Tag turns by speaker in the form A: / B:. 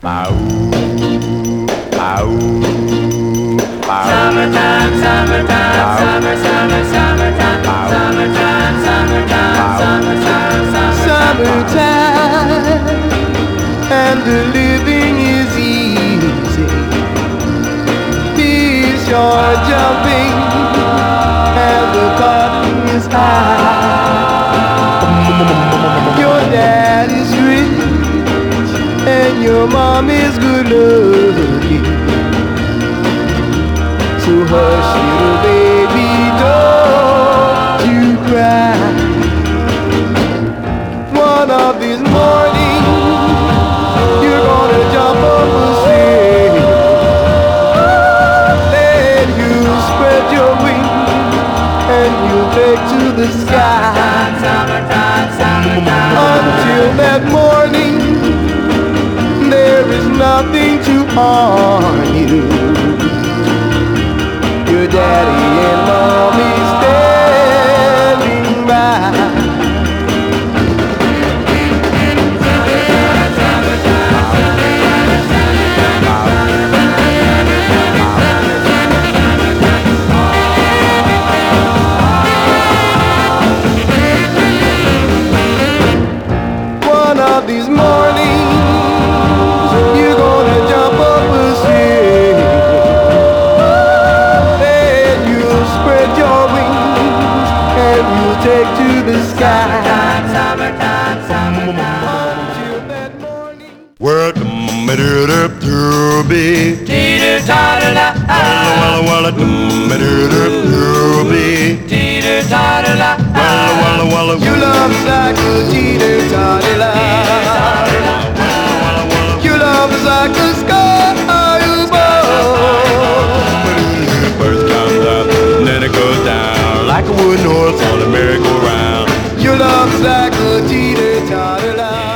A: Summertime, summertime, summer, summer, summertime, summertime, summertime, summertime, summertime, and the living is easy. Fish are jumping, and the cotton is high. Your dad is rich, and your mom is good looking. So hush, little baby, don't you cry. One of these mornings, you're gonna jump up a sail. Then you spread your wings and you take to the sky. Until that morning, there is nothing to harm you. Your daddy and mommy standing by. One of these mornings, you're gonna jump up a sail. Spread your wings and you take to the sky. Until that morning.
B: Well, to be
A: Teeter-totter-la,
B: walla
A: teeter-totter-la,
B: you
A: you love like a teeter-totter-la. You love like a
B: first comes up, then it goes down like a wooden horse on a merry-go-round.
A: Your love's like a teeter-totter-la.